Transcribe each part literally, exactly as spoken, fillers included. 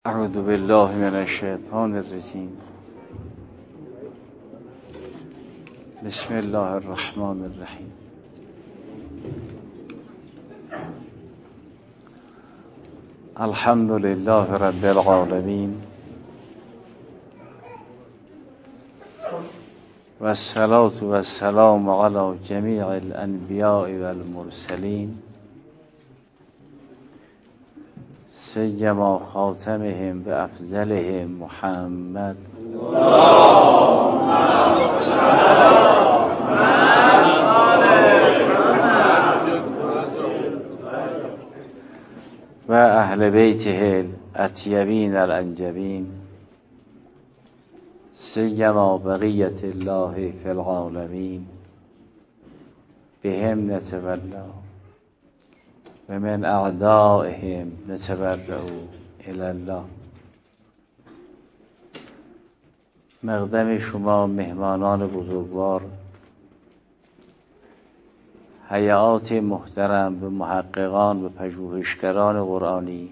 اعوذ بالله من الشیطان الرجیم. بسم الله الرحمن الرحیم. الحمد لله رب العالمین و الصلاة و السلام علی جمیع الانبیاء و المرسلین سیما خاتمهم و افضلهم محمد و اهل بیته الاطیبین الانجبین سیما بقیت الله فی العالمین بهم نتولا و من اعدائهم نتبرأ الی الله. مقدم شما مهمانان بزرگوار، هیئات محترم و محققان و پژوهشگران قرآنی،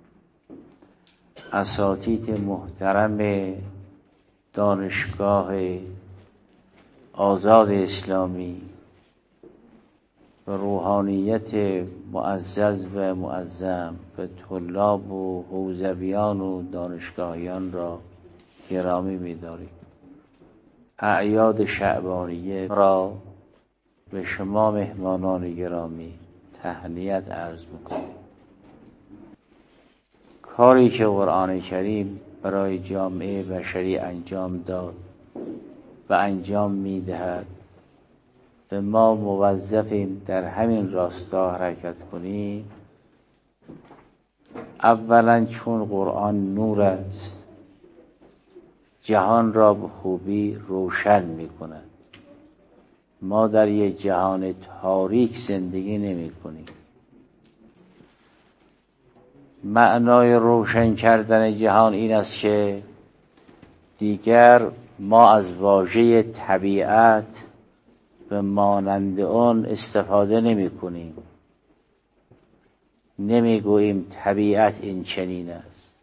اساتید محترم دانشگاه آزاد اسلامی و روحانیت معزز و معظم و طلاب و حوزویان و دانشگاهیان را گرامی می‌داریم. اعیاد شعبانیه را به شما مهمانان گرامی تهنیت عرض می‌کنیم. کاری که قرآن کریم برای جامعه بشری انجام داد و انجام می‌دهد و ما موظفیم در همین راستا حرکت کنیم. اولا چون قرآن نور است، جهان را به خوبی روشن می‌کند. ما در یک جهان تاریک زندگی نمی‌کنیم. معنای روشن کردن جهان این است که دیگر ما از واژه طبیعت و مانند آن استفاده نمی کنیم. نمی گوییم طبیعت این چنین است.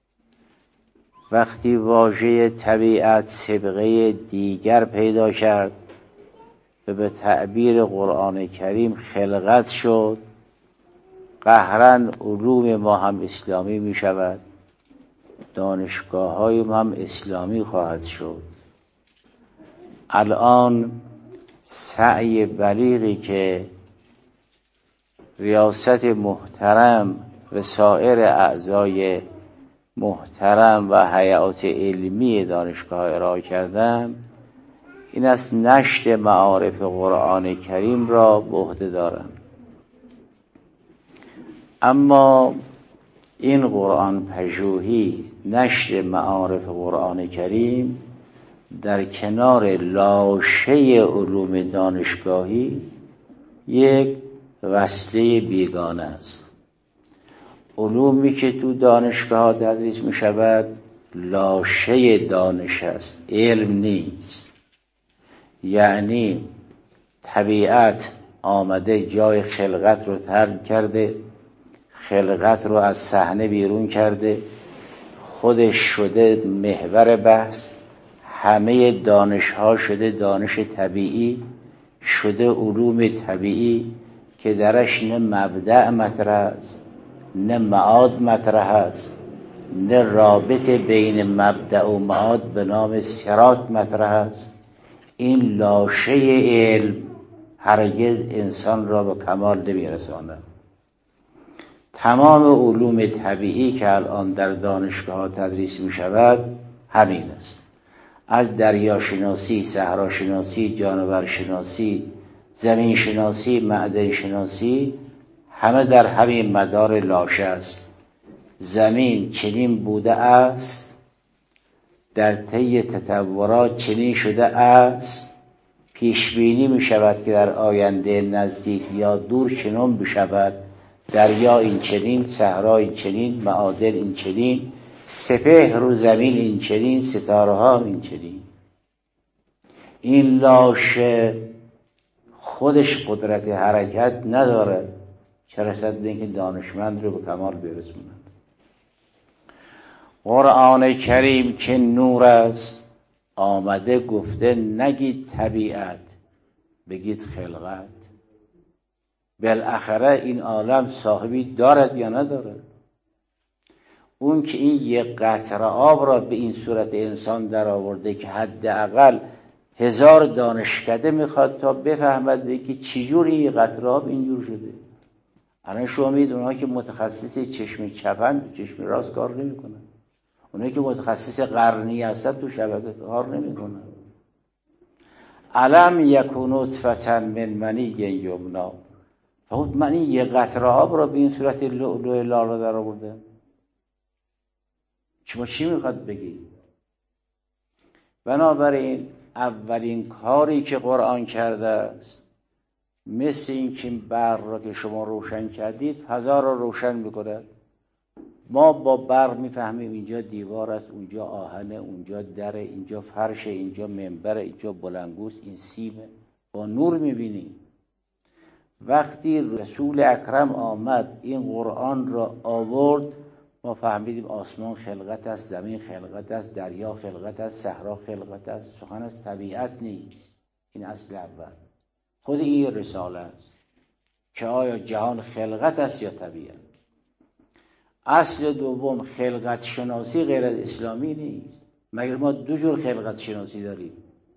وقتی واژه طبیعت سابقه دیگر پیدا کرد و به تعبیر قرآن کریم خلقت شد، قهرن علوم ما هم اسلامی می شود، دانشگاه های ما هم اسلامی خواهد شد. الان سعی بلیغی که ریاست محترم و سایر اعضای محترم و هیئات علمی دانشگاه ارائه کردن این است نشر معارف قرآن کریم را به عهده دارند. اما این قرآن پژوهی، نشر معارف قرآن کریم در کنار لاشه علوم دانشگاهی یک وصله بیگانه است. علومی که تو دانشگاه تدریس می شود لاشه دانش است، علم نیست. یعنی طبیعت آمده جای خلقت رو ترک کرده، خلقت رو از صحنه بیرون کرده، خودش شده محور بحث، همه دانش ها شده دانش طبیعی، شده علوم طبیعی که درش نه مبدأ مطرح است، نه معاد مطرح است، نه رابط بین مبدأ و معاد به نام صراط مطرح است. این لاشه علم هرگز انسان را به کمال نمی‌رساند. تمام علوم طبیعی که الان در دانشگاه تدریس می شود همین است. از دریاشناسی، صحراشناسی، جانورشناسی، زمین شناسی، معدن شناسی، همه در همین مدار لاشه است. زمین چنین بوده است، در طی تطورات چنین شده است، پیش بینی می شود که در آینده نزدیک یا دور چنین بشود. دریا این چنین، صحرا این چنین، معادن این چنین، سپهر و زمین این چنین، ستاره ها این چنین. این لاشه خودش قدرت حرکت ندارد، چه رسد به اینکه دانشمند رو به کمال برسوند. قرآن کریم که نور است آمده گفته نگید طبیعت، بگید خلقت. بالاخره این عالم صاحبی دارد یا ندارد؟ اون که این یک قطره آب را به این صورت انسان در آورده که حداقل هزار دانشکده میخواد تا بفهمد که چجور این قطره آب اینجور شده. الان شما میدید اونها که متخصص چشم چپن چشم راست کار نمیکنن، اونایی که متخصص قرنی هستن تو شبکه کار نمیکنن. علم یکون نطفة من منی یمنا، فقط من این یک قطره آب را به این صورت لؤلؤ لاله در آورده. شما چی میخواد بگید؟ بنابراین اولین کاری که قرآن کرده است مثل این که برق را که شما روشن کردید فضا را روشن میکند. ما با برق میفهمیم اینجا دیوار است، اونجا آهنه، اونجا دره، اینجا فرشه، اینجا منبره، اینجا بلندگوست، این سیمه. با نور میبینیم. وقتی رسول اکرم آمد این قرآن را آورد ما فهمیدیم آسمان خلقت است، زمین خلقت است، دریا خلقت است، صحرا خلقت است. سخن از طبیعت نیست. این اصل اول. خود این رساله است که آیا جهان خلقت است یا طبیعت. اصل دوم خلقت شناسی غیر از اسلامی نیست. مگر ما دو جور خلقت شناسی داریم؟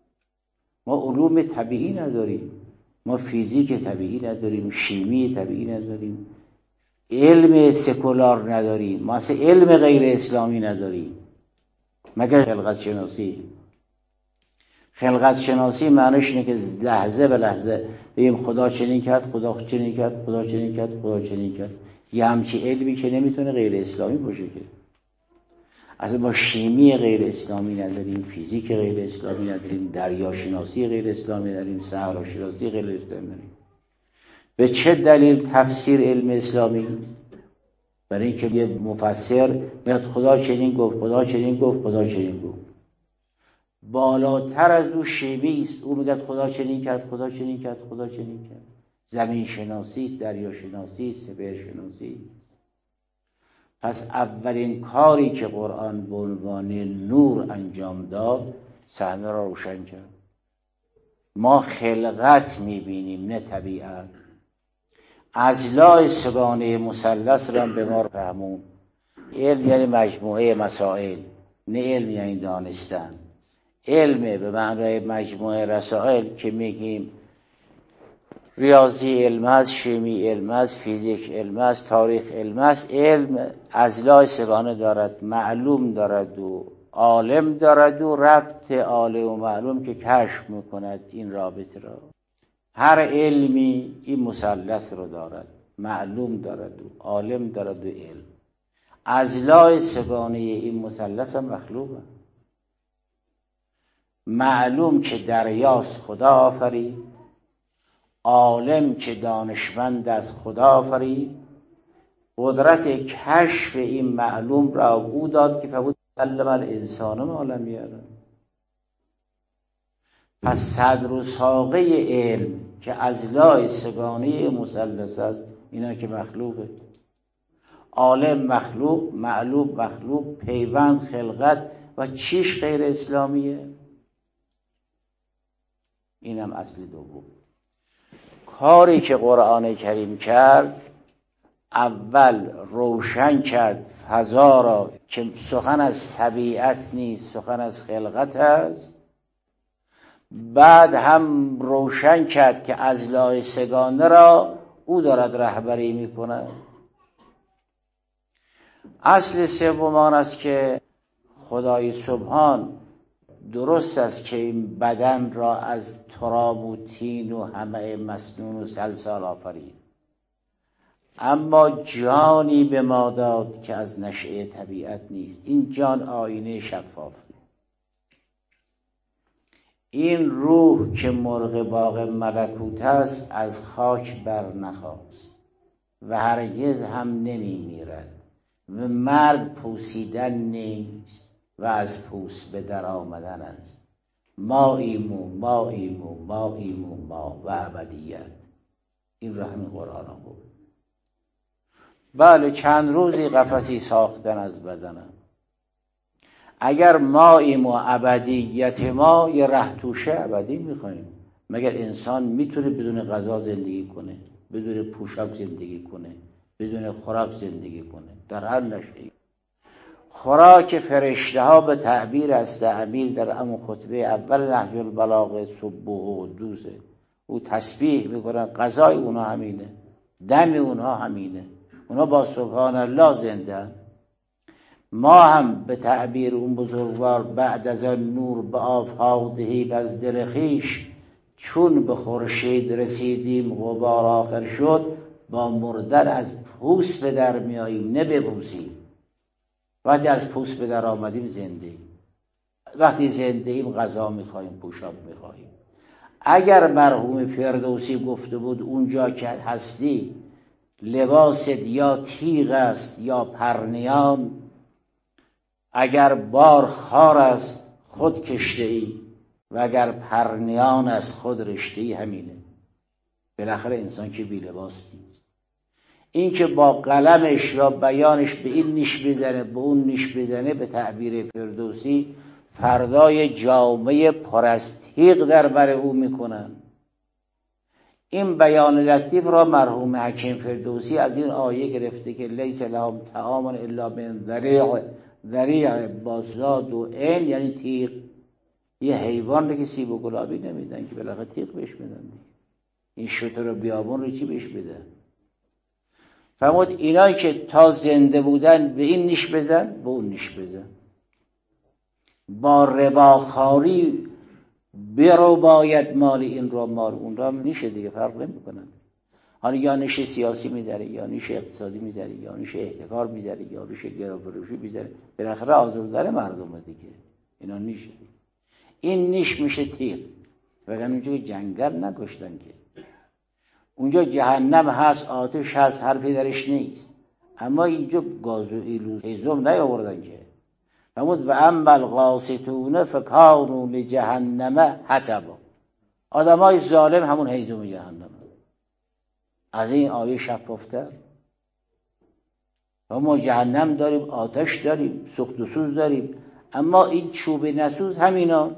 ما علوم طبیعی نداریم، ما فیزیک طبیعی نداریم، شیمی طبیعی نداریم، علم سکولار نداریم، ما اصلا علم غیر اسلامی نداریم مگر خلقت شناسی. خلقت شناسی معنیش اینه که لحظه به لحظه بگیم خدا چنین کرد، خدا چنین کرد، خدا چنین کرد، خدا چنین کرد. یه همچی علمی که نمیتونه غیر اسلامی باشه که. اصلا ما شیمی غیر اسلامی نداریم، فیزیک غیر اسلامی نداریم، دریاشناسی غیر اسلامی نداریم، صحراشناسی غیر اسلامی نداریم. به چه دلیل تفسیر علم اسلامی؟ برای اینکه یه مفسر میاد خدا چنین گفت، خدا چنین گفت، خدا چنین گفت. بالاتر از او شیمی است. او میگه خدا چنین کرد، خدا چنین کرد، خدا چنین کرد. زمین شناسی است، دریا شناسی است، سپهر شناسی است. پس اولین کاری که قرآن به عنوان نور انجام داد صحنه را روشن کرد. ما خلقت میبینیم نه طبیعت. اضلاع سگانه مثلث را به ما فهمون. علم یعنی مجموعه مسائل، نه علم یعنی دانستن. علم به معنای مجموعه رسائل که میگیم ریاضی علم است، شیمی علم است، فیزیک علم است، تاریخ علم است. علم اضلاع سگانه دارد، معلوم دارد و عالم دارد و ربط عالم و معلوم که کشف میکند این رابطه را. هر علمی این مثلث رو دارد، معلوم دارد و عالم دارد و علم. اضلاع سگانه این مثلث هم مخلوقه. معلوم که دریاست خدا آفرید، عالم که دانشمند از خدا آفرید. قدرت کشف این معلوم را او داد که فبود علم الانسان ما لم یعلم. پس صدر و ساقه علم که اضلاع سگانه مثلث است اینا که مخلوقه. عالم مخلوق، معلوم مخلوق، پیوند خلقت و چیش غیر اسلامیه. اینم اصل دوم. کاری که قرآن کریم کرد اول روشن کرد فضا را که سخن از طبیعت نیست، سخن از خلقت است. بعد هم روشن کرد که اضلاع سگانه را او دارد رهبری میکند. اصل سوم آن است که خدای سبحان درست است که این بدن را از تراب و طین و همه مسنون و سلسال آفرید، اما جانی به ما داد که از نشأه طبیعت نیست. این جان آینه شفاف، این روح که مرغ باغ ملکوت است از خاک بر نخاست و هرگز هم نمی میرد و مرگ پوسیدن نیست و از پوست به در آمدن است. ما ایمو ما ایمو ما ایمو ما و ابدیت. این را همین قرآن هم بود. بله چند روزی قفسی ساختن از بدنم، اگر ماییم و ابدیت ما یه ره توشه ابدی میخوایم. مگر انسان میتونه بدون غذا زندگی کنه، بدون پوشاک زندگی کنه، بدون خوراک زندگی کنه؟ در هر نشأه‌ای خوراک فرشته ها به تعبیر از تعبیر در همون خطبه اول نهج البلاغه سبوح و قدوسه، او تسبیح میکنن، غذای اونا همینه، دم اونا همینه، اونا با سبحان الله زنده. ما هم به تعبیر اون بزرگوار بعد از آن نور به آفاق دهیم از دل خویش، چون به خورشید رسیدیم غبار آخر شد، با مردن از پوست به در میاییم نه بپوسیم. وقتی از پوست به در آمدیم زنده ایم، وقتی زنده ایم غذا میخواییم، پوشاک میخواییم. اگر مرحوم فردوسی گفته بود اونجا که هستی لباست یا تیغ است یا پرنیان، اگر بار خار است خود کشته ای و اگر پرنیان است خود رشته ای. همینه. بالاخره انسان که بی لباس نیست. این که با قلمش یا بیانش به این نیش بزنه به اون نیش بزنه، به تعبیر فردوسی فردای جامعه پر از تیغ در بر او میکنن. این بیان لطیف را مرحوم حکیم فردوسی از این آیه گرفته که لیس لهم طعام الا من ضریع. ضریع بازداد و عین یعنی تیغ. یه حیوان رو که سیب و گلابی نمیدن که بالاخره تیغ بهش بدن. این شتر و بیابون رو چی بهش بدن؟ فرمود اینایی که تا زنده بودن به این نیش بزن به اون نیش بزن. با رباخاری برو باید مال این را مال اون را نیشه دیگه، فرق نمی کنن. حالا یا نیش سیاسی میذاره یا نیش اقتصادی میذاره یا نیش احتکار میذاره یا نیش گرافروشی میذاره، بالاخره آزردن مردمه دیگه. اینا نیشه. این نیش میشه تیغ. وگرنه اونجا جنگل نکشتن که، اونجا جهنم هست، آتش هست، حرفی درش نیست. اما اینجا گاز و ایلوز هیزم نیاوردن که. فرمود و اما القاسطون فکانوا لجهنم حطبا. آدمای ظالم همون هیزم جهنم. از این آیه شفافتر. و ما جهنم داریم، آتش داریم، سوخت و سوز داریم، اما این چوب نسوز همینا.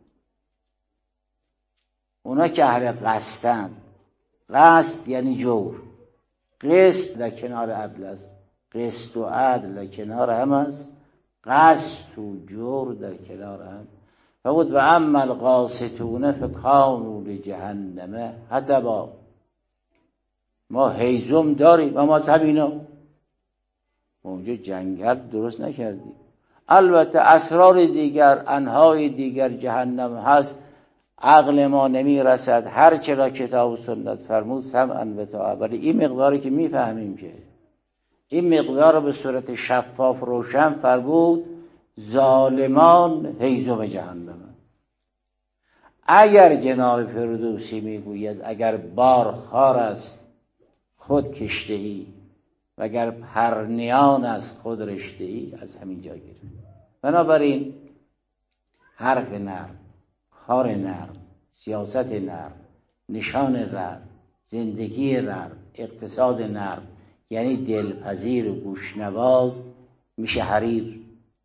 اونا که اهل قصدن. قصد یعنی جور. قسط در کنار عدل است، قسط و عدل در کنار هم است، قسط و جور در کنار هم. فرمود و اما القاسطون فکانوا لجهنم حطبا. ما هیزم داریم اما از همینا. ما اونجا جنگل درست نکردیم. البته اسرار دیگر، انهای دیگر جهنم هست، عقل ما نمی رسد. هر چرا کتاب و سنت فرمود سمعا و طاعه. ولی این مقداری که میفهمیم که این مقدار رو به صورت شفاف روشن فرمود ظالمان هیزم جهنم. اگر جناب فردوسی میگوید اگر بار خار است خود کشته ای و اگر پرنیان است خود رشته ای، از همین جا گرفت. بنابراین حرف نرم، کار نرم، سیاست نرم، نشان نرم، زندگی نرم، اقتصاد نرم، یعنی دلپذیر و گوشنواز میشه حریر.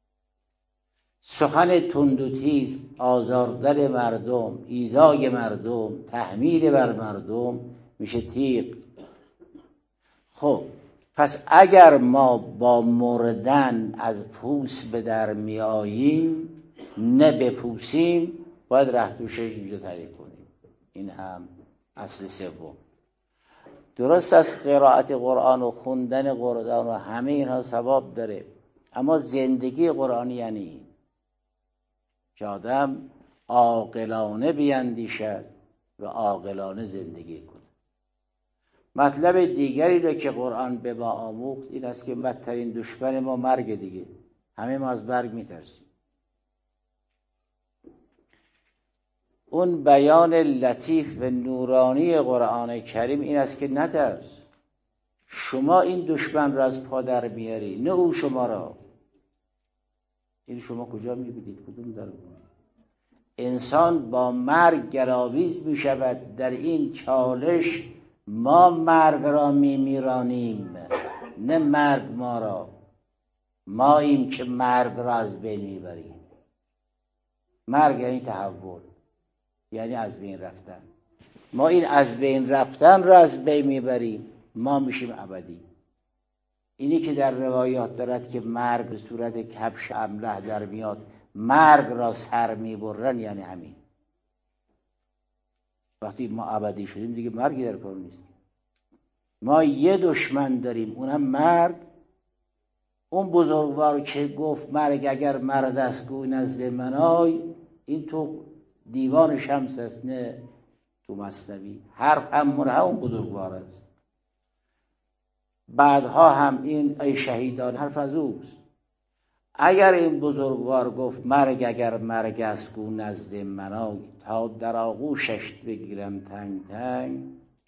سخن تند و تیز، آزاردن مردم، ایذای مردم، تحمیل بر مردم میشه تیغ. خب پس اگر ما با مردن از پوست به در می آییم نه بپوسیم، باید ره توشش اینجا تعریف کنیم. این هم اصل سوم. درست از قرائت قرآن و خوندن قرآن و همه اینها ثواب داره، اما زندگی قرآنی یعنی که آدم عاقلانه بیندیشد و عاقلانه زندگی کند. مطلب دیگری را که قرآن به ما آموخت این است که بدترین دشمن ما مرگ دیگه. همه ما از مرگ میترسیم. اون بیان لطیف و نورانی قرآن کریم این است که نترس. شما این دشمن را از پا در میاری، نه او شما را. این شما کجا میبینید؟ کدوم در بود؟ انسان با مرگ گراویز میشود. در این چالش ما مرگ را میمیرانیم نه مرگ ما را. ماییم که مرگ را از بین میبریم. مرگ یعنی تحول، یعنی از بین رفتن. ما این از بین رفتن را از بین میبریم، ما میشیم ابدی. اینی که در روایات دارد که مرگ به صورت کبش املح در میاد، مرگ را سر میبرن، یعنی همین. وقتی ما ابدی شدیم دیگه مرگی در کار نیست. ما یه دشمن داریم، اونم مرگ. اون بزرگوار که گفت مرگ اگر مرد است گوی نزد من آی، این تو دیوان شمس است نه تو مثنوی. حرف هم همون بزرگوار است. بعدها هم این ای شهیدان حرف از اوست. اگر این بزرگوار گفت مرگ اگر مرگ است گو نزد من آی، تا در آغوشش بگیرم تنگ تنگ،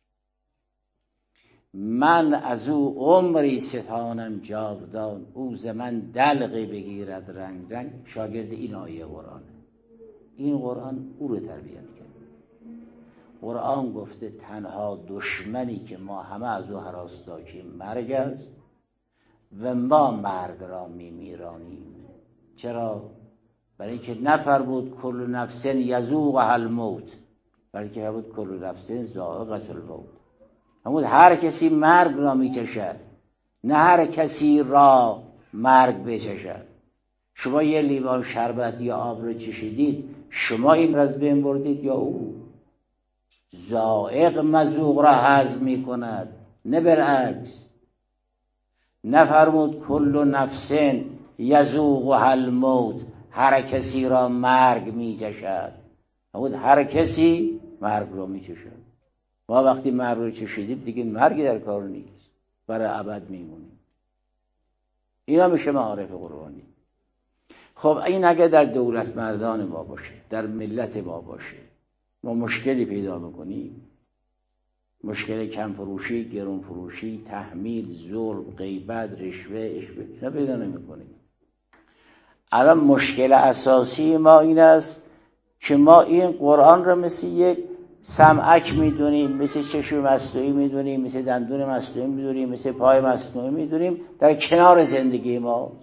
من از او عمری ستانم جاودان، او ز من دلقی بگیرد رنگ رنگ. شاگرد این آیه قرآن. این قرآن او رو تربیت کرد. قرآن گفته تنها دشمنی که ما همه از او هراس داشتیم مرگ است و ما مرگ را میمیرانیم. چرا؟ برای اینکه نفرمود کل نفس یذوقها الموت، بلکه بود کل نفس ذائقة الموت. همون هر کسی مرگ را میچشد، نه هر کسی را مرگ بچشد. شما یه لیوان شربت یا آب رو چشیدید، شما این را از بین بردید یا او؟ ذائق مذوق را هضم میکند، نه برعکس. نفرمود کل نفس یذوقها الموت، هر کسی را مرگ میچشد. همون هر کسی مرگ را میچشد. ما وقتی مرگ رو چشیدیم دیگه مرگی در کار نیست، برای ابد میمونیم. اینا میشه معارف قرآنی. خب این اگه در دولت مردان ما باشه، در ملت ما باشه، ما مشکلی پیدا میکنیم. مشکل کم فروشی، گرون فروشی، تحمیل، ظلم، غیبت، رشوه، اشوه، اینا پیدا نمیکنیم. الان مشکل اساسی ما این است که ما این قرآن رو مثل یک سمعک میدونیم، مثل چشم مصنوعی میدونیم، مثل دندون مصنوعی میدونیم، مثل پای مصنوعی میدونیم، در کنار زندگی ما.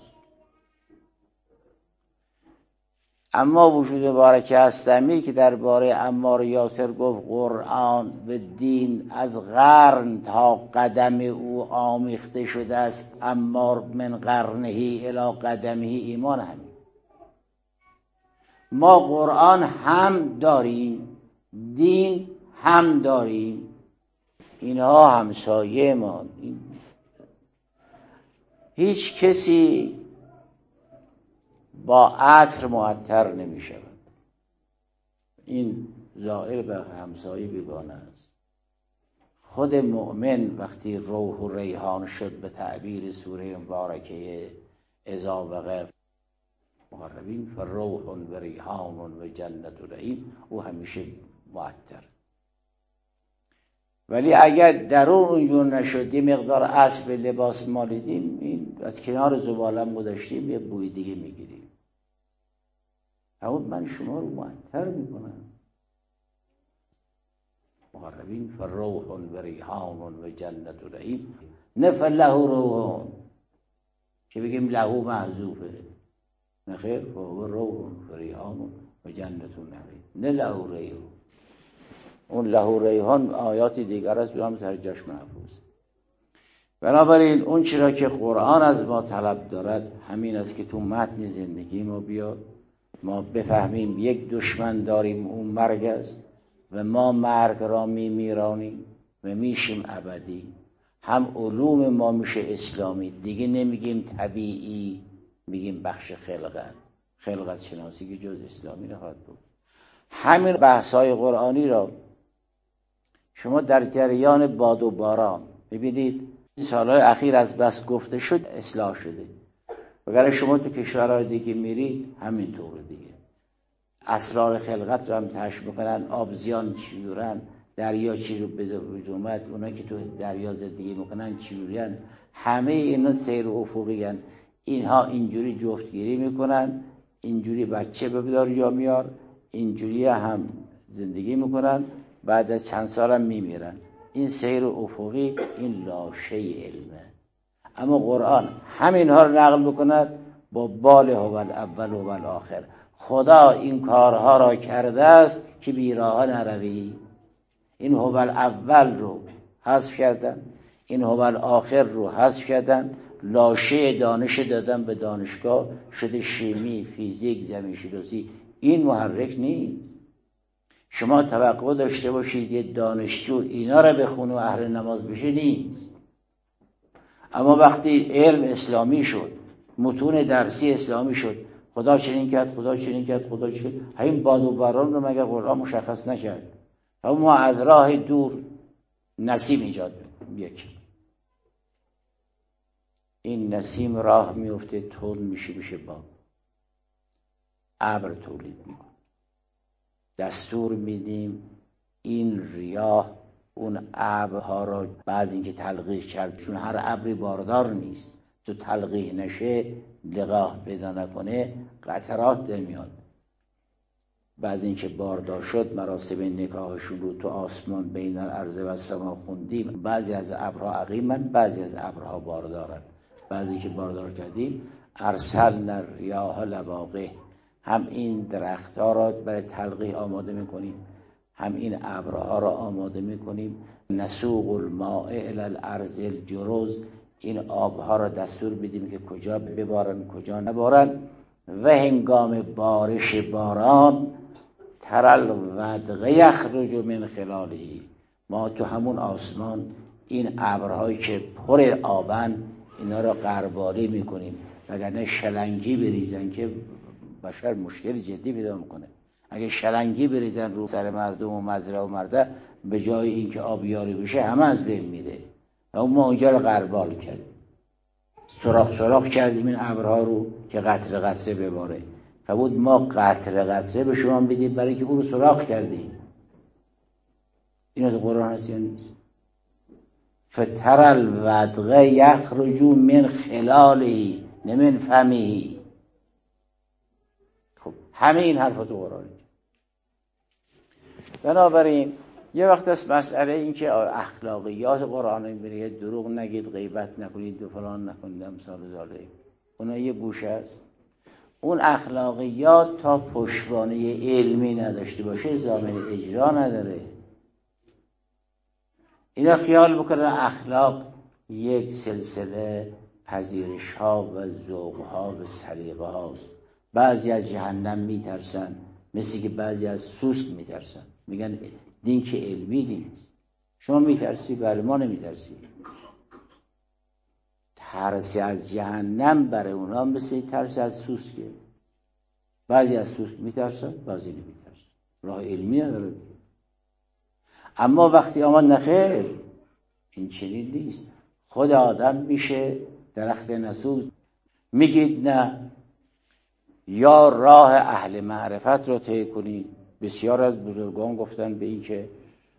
اما وجود بارکه هستمی که درباره عمار یاسر گفت قرآن و دین از قرن تا قدم او آمیخته شده است، عمار من قرنهی الی قدمهی، ایمان همین. ما قرآن هم داریم، دین هم داریم، اینها همسایه ما. هیچ کسی با عطر معطر نمی شود. این ظاهر به همسایه بیگانه است. خود مؤمن وقتی روح و ریحان شد به تعبیر سوره مبارکه اذا وقع مقربین فروح و ریحان و جنت و نعیم، او همیشه معطر. ولی اگر درون اونجور نشد، یه مقدار اسب لباس مالیدیم، این از کنار زبالم گذاشتیم یه بوی دیگه میگیریم. اما من شما رو معطر میکنم. مقربین فروح و ریحان و جنت و نعیم، نه فله روح که بگیم لهو محذوفه، نه خیر، فهو روح و ریحان و جنت و نعیم، نه لهو ریحان. اون لهو ریحان آیاتی دیگر است، به هم سرجاش محفوظ. بنابراین اون چرا که قرآن از ما طلب دارد همین است که تو متن زندگی ما بیاد، ما بفهمیم یک دشمن داریم، اون مرگ است و ما مرگ را میمیرانیم و میشیم ابدی. هم علوم ما میشه اسلامی، دیگه نمیگیم طبیعی، میگیم بخش خلقت. خلقت شناسی که جز اسلامی نخواهد بود. همین بحث‌های قرآنی را شما در جریان باد و باران ببینید. این سالهای اخیر از بس گفته شد اصلاح شده، وگرنه شما تو کشورهای دیگه میرید همینطور دیگه. اسرار خلقت رو هم تشریح میکنن، آبزیان چی دورن، دریا چی رو به وجود اومد، اونا که تو دریا زندگی میکنن چی جورین، همه اینا سیر افقی هن. اینها اینجوری جفتگیری میکنن، اینجوری بچه به دنیا میار، اینجوری هم زندگی میکنن، بعد از چند سال هم میمیرن. این سیر افقی، این لاشه علمه. اما قرآن همینها رو نقل بکند با بال هو الاول و الاخر. خدا این کارها را کرده است که بیراه نروی. این هو الاول رو حذف کردن، این هو الاخر رو حذف کردن، لاشه دانش دادن به دانشگاه، شده شیمی، فیزیک، زمین شناسی. این محرک نیست. شما توقع داشته باشید یه دانشجو اینا را بخونه و اهل نماز بشه، نیست. اما وقتی علم اسلامی شد، متون درسی اسلامی شد، خدا چنین کرد، خدا چنین کرد، خدا چنین کرد، همین باد و باران رو مگر قرآن مشخص نکرد؟ اما ما از راه دور نسیم ایجاد میکنیم. یک این نسیم راه میفته، تول میشه، میشه باد، ابر تولید میکنه. دستور میدیم این ریاح اون ابرها را، بعضی اینکه تلقیح کرد، چون هر ابری باردار نیست، تو تلقیح نشه، لقاح پیدا نکنه، قطرات نمیاد. بعضی اینکه باردار شد، مراسم نکاحشون رو تو آسمان بین الارض و السما خوندیم. بعضی از ابرها عقیمن، بعضی از ابرها باردارن. بعضی که باردار کردیم ارسلنا الریاح لواقح، هم این درختها را برای تلقیح آماده میکنیم، هم این ابرها را آماده میکنیم. نسوق الماء الی الارض الجرز، این آبها را دستور بدیم که کجا ببارن کجا نبارن. و هنگام بارش باران ترل ودغ یخرج من خلاله، ما تو همون آسمان این ابرهایی که پر آبن اینا را غرباله میکنیم، وگرنه شلنگی بریزن که بشر مشکل جدی پیدا میکنه. اگه شلنگی بریزن رو سر مردم و مزرعه و مرده، به جای اینکه آبیاری بشه همه از بین میره. و ما اونجا رو غربال کردیم، سراخ سراخ کردیم این ابرها رو که قطره قطره بباره. فبود ما قطره قطره به شما بدیم برای که اون رو سراخ کردیم. اینا تو قرآن هست یا نیست؟ فتر الودغ یخرج من خلاله نه من فمه. خب همه این حرفا تو قرآن. بنابراین یه وقت از مسئله این که اخلاقیات قرآن این بریه، دروغ نگید، غیبت نکنید و فلان نکنید، امثال ذالک، اونا یه گوشه است. اون اخلاقیات تا پشتوانه علمی نداشته باشه ضامن اجرا نداره. اینا خیال بکنه اخلاق یک سلسله پذیرش ها و ذوق ها و سلیقه هاست. بعضی از جهنم میترسن، مثل که بعضی از سوسک میترسن، میگن دین که علمی نیست. شما میترسی؟ بله، ما نمیترسی. ترسی از جهنم برای اونا مثل ترس از سوسکه. بعضی از سوسک میترسن، بعضی نمیترسن، راه علمی نداره. اما وقتی آمد نخیر، این چنین نیست. خود آدم میشه درخت نسوز. میگید نه، یا راه اهل معرفت رو طی کنید. بسیار از بزرگان گفتن به این که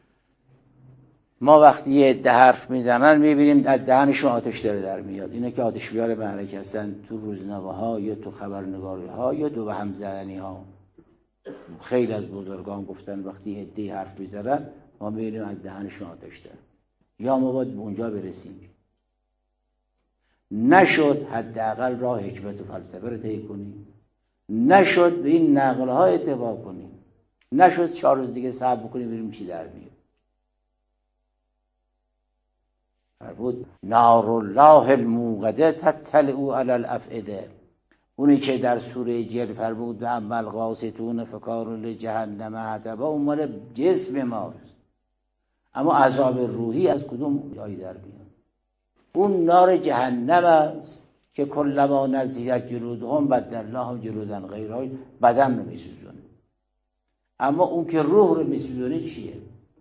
ما وقتی یه عده حرف میزنن میبینیم از دهنشون آتش داره در میاد. اینا که آتش بیار معرکه هستن تو روزنامه ها یا تو خبرنگاری ها یا تو به هم زدنی ها. خیلی از بزرگان گفتن وقتی یه عده حرف میزنن ما میبینیم از دهنشون آتش داره. یا ما باید به اونجا برسیم. نشد حداقل راه حکمت و فلسفه رو طی کنیم. نشد به این نقل ها اتباع کنیم. نشد چهار روز دیگه صبر بکنیم ببینیم چی در میاد. فرمود نار الله الموقده تطلع علی الافئده. اونی که در سوره جن فرمود و اما القاسطون فکانوا لجهنم حطبا، اون مال جسم ماست. اما عذاب روحی از کدوم جایی در میاد؟ اون نار جهنم است که کلما نضجت جلودهم بدلناهم جلودا غیرها، بدن رو میسوزونه. اما اون که روح رو میسوزونه چیه؟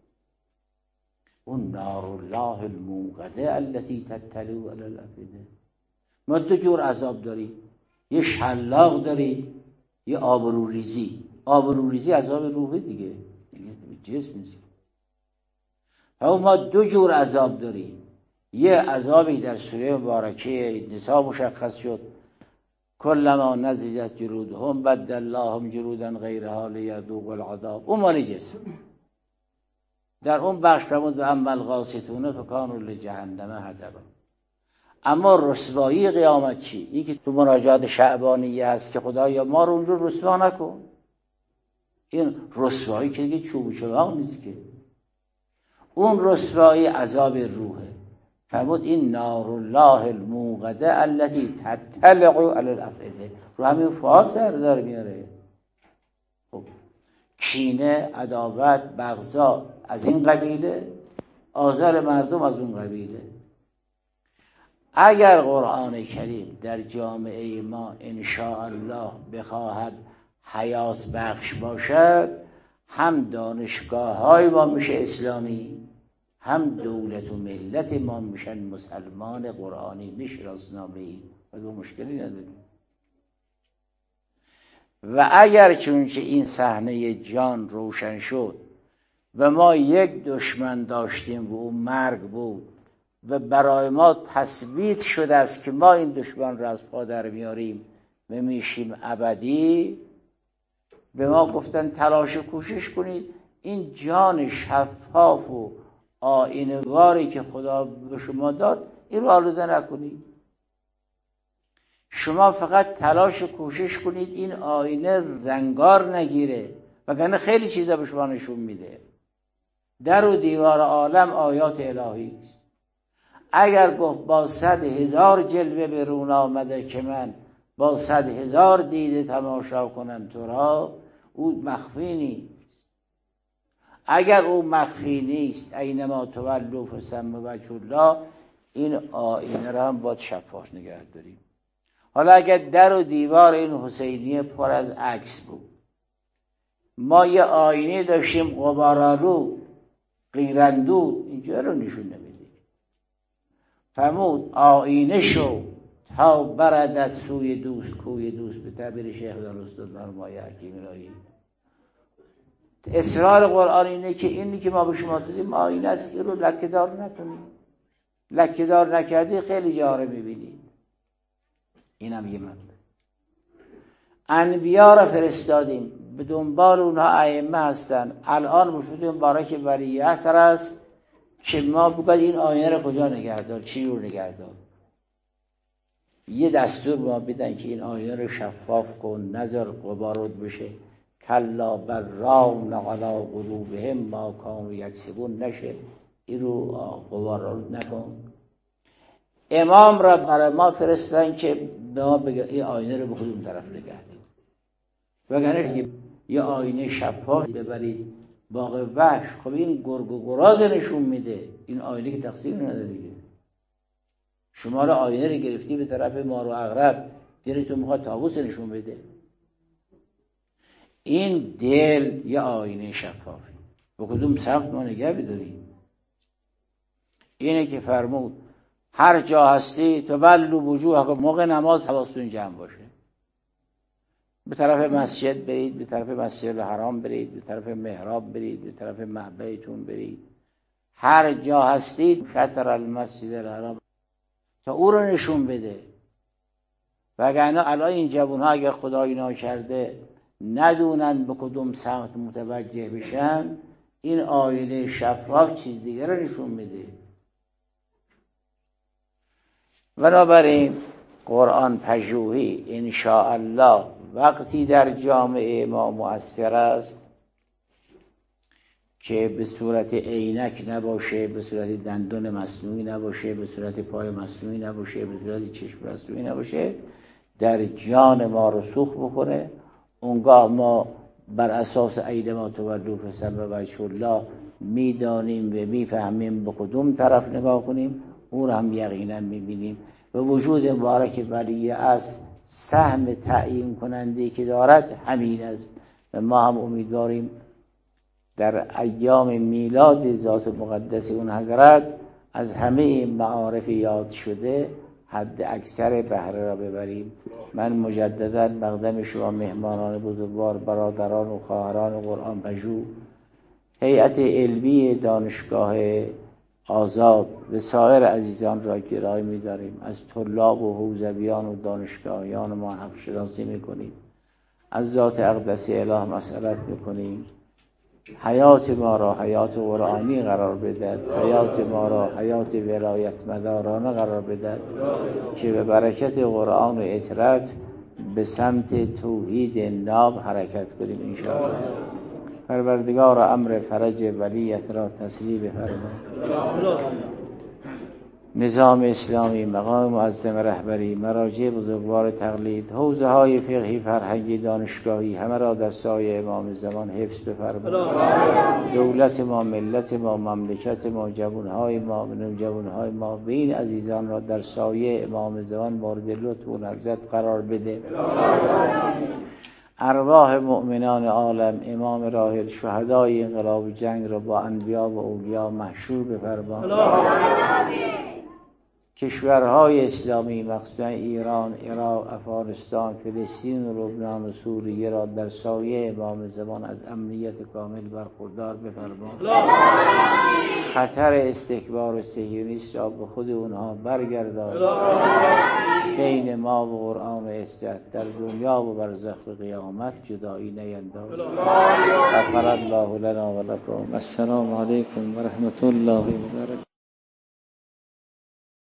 اون نار الله الموقده التي تطلع علی الافئده. ما دو جور عذاب داریم، یه شلاق داریم، یه آبروریزی. آبروریزی عذاب روحی دیگه، جسم نیست. ما دو جور عذاب داریم. یه عذابی در سوره مبارکه نساء مشخص شد، کلما نضجت جلودهم بدلناهم جلودا غیرها لیذوقوا العذاب، اون مال جسم. در اون بخش فرمود و اما القاسطون فکانوا لجهنم حطبا. اما رسوایی قیامت چی؟ این که تو مناجات شعبانیه هست که خدایا ما رو اونجا رسوا نکن. این رسوایی که دیگه چوب و چراغ نیست که، اون رسوایی عذاب روحه. فرمود این نار الله الموقده التي تطلع علی الافئده، رو همین فاس سر داره میاره. خب کینه، عداوت، بغضا از این قبیله، آزار مردم از اون قبیله. اگر قرآن کریم در جامعه ما ان شاء الله بخواهد حیات بخش باشد، هم دانشگاه های ما میشه اسلامی، هم دولت و ملت ما میشن مسلمان قرآنی نشناسنامه‌ای و دو مشکلی نداریم. و اگر چونچه این صحنه جان روشن شد و ما یک دشمن داشتیم و اون مرگ بود و برای ما تثبیت شده است که ما این دشمن را از پا در میاریم و میشیم ابدی، به ما گفتن تلاش و کوشش کنید این جان شفاف و آینه‌واری که خدا به شما داد این رو آلوده نکنید. شما فقط تلاش و کوشش کنید این آینه زنگار نگیره، وگرنه خیلی چیزا به شما نشون میده. در و دیوار عالم آیات الهی است. اگر گفت با صد هزار جلوه به رون آمده که من با صد هزار دیده تماشا کنم تو را، او مخفی نیست. اگر او مخفی نیست اینما تولوا فثم وجه الله، این آینه را هم باید شفاف نگه داریم. حالا اگر در و دیوار این حسینیه پر از عکس بود، ما یه آینه داشتیم غبارآلود قیراندود، اینجا رو نشون نمیدید. فرمود آینه شو تا بردت سوی دوست کوی دوست، به تعبیر شیخ داراستان فرمای حکیم الهی. اصرار قرآن اینه که اینی که ما به شما دادیم آینه است، این رو لکه‌دار نکنید. لکه‌دار نکردی خیلی جا رو میبینید. اینم یه مطلب. انبیا را فرستادیم، به دنبال اونها ائمه هستن. الان مشهود مبارک ولیعصر است که ما بگید این آینه را کجا نگهدار، چی رو نگهدار. یه دستور ما بدن که این آینه رو شفاف کن، نظر غبارود بشه. کلا بل ران علی قلوبهم ما کانوا یکسبون، نشه این رو غبارآلود نکن. امام را برای ما فرستادن که به ما بگه این آینه رو به کدوم طرف نگه دارید. وگرنه یه آینه شفاف ببرید باغ وحش، خب این گرگ و گراز نشون میده. این آینه که تقصیر نداره دیگه. شما رو آینه رو گرفتی به طرف مار و عقرب، دیره تو میخواد طاووس نشون بده. این دل یه آینه شفافی، به کدوم سمت ما نگه بداریم. اینه که فرمود هر جا هستی تولوا وجوهکم، موقع نماز حواستون جمع باشه. به طرف مسجد برید، به طرف مسجد الحرام برید، به طرف محراب برید، به طرف معبدتون برید. هر جا هستید شطر المسجد الحرام، تا او رو نشون بده. وگرنه الان این جوان‌ها اگر خدایی ناکرده ندونن به کدوم سمت متوجه بشن، این آینه شفاف چیز دیگر رو نشون میده. بنابراین قرآن پژوهی ان شاء الله وقتی در جامعه ما مؤثر است که به صورت عینک نباشه، به صورت دندون مصنوعی نباشه، به صورت پای مصنوعی نباشه، به صورت چشم مصنوعی نباشه، در جان ما رسوخ بکنه. اونگاه ما بر اساس اینما تولوا فثم وجه الله میدانیم و میفهمیم به کدوم طرف نگاه کنیم، اون هم یقینا میبینیم. و وجود مبارک ولیعصر سهم تعیین کننده که دارد همین است. و ما هم امیدواریم در ایام میلاد ذات مقدس اون حضرت از همه این معارف یاد شده حد اکثر بهره را ببریم. من مجددا مقدم شما مهمانان بزرگوار، برادران و خواهران قرآن پژوه، هیئت علمی دانشگاه آزاد و سایر عزیزان را گرامی می‌داریم. از طلاب و حوزویان و دانشگاهیان ما حق شناسی می‌کنیم. از ذات اقدس اله مسئلت می‌کنیم حیات ما را حیات قرآنی قرار بدهد، حیات ما را حیات ولایت مدارانه قرار بدهد که به برکت قرآن و اطرت به سمت توحید ناب حرکت کنیم انشاءالله. پروردگار امر فرج ولیت را تسریع بفرما. نظام اسلامی، مقام معظم رهبری، مراجع بزرگوار تقلید، حوزه های فقهی، فرهنگی، دانشگاهی همه را در سایه امام زمان حفظ بفرما. دولت ما، ملت ما، مملکت ما، جوانهای ما، نوجوانهای ما و این عزیزان را در سایه امام زمان مورد لطف و نزدت قرار بده. ارواح مؤمنان عالم، امام راحل، شهدای انقلاب جنگ را با انبیا و اولیا محشور بفرما. کشورهای اسلامی مخصوصا ایران، عراق، افغانستان، فلسطین و لبنان و سوریه را در سایه امام زمان از امنیت کامل برخوردار بفرما. خطر استکبار و صهیونیست را به خود اونها برگردان. بین ما و قرآن و اصلاحات در دنیا و برزخ و قیامت جدایی نینداز. غفر الله لنا و لکم. السلام علیکم و رحمت الله و برکاته.